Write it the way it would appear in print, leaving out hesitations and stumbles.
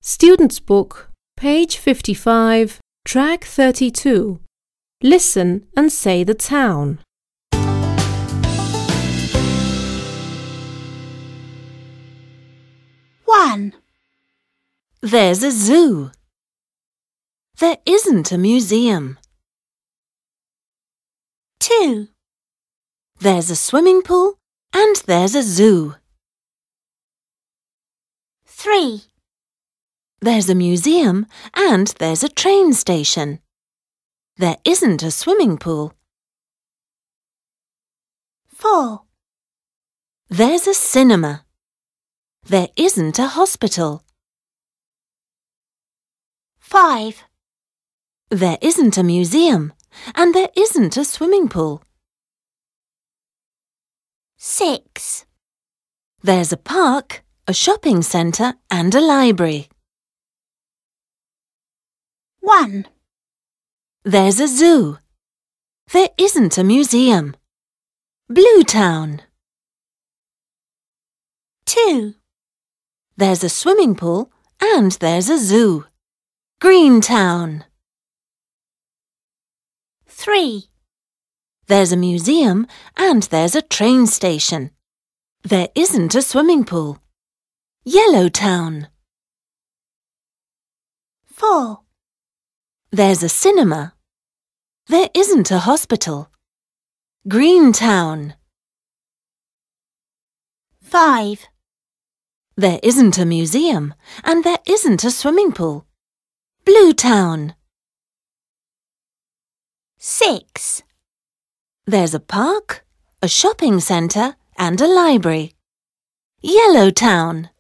Student's Book, page 55, track 32. Listen and say the town. 1. There's a zoo. There isn't a museum. 2. There's a swimming pool and there's a zoo. 3. There's a museum and there's a train station. There isn't a swimming pool. 4. There's a cinema. There isn't a hospital. 5. There isn't a museum and there isn't a swimming pool. 6. There's a park, a shopping centre and a library. 1. There's a zoo. There isn't a museum. Blue Town. 2. There's a swimming pool and there's a zoo. Green Town. 3. There's a museum and there's a train station. There isn't a swimming pool. Yellow Town. 4. There's a cinema. There isn't a hospital. Green Town. 5. There isn't a museum and there isn't a swimming pool. Blue Town. 6. There's a park, a shopping centre and a library. Yellow Town.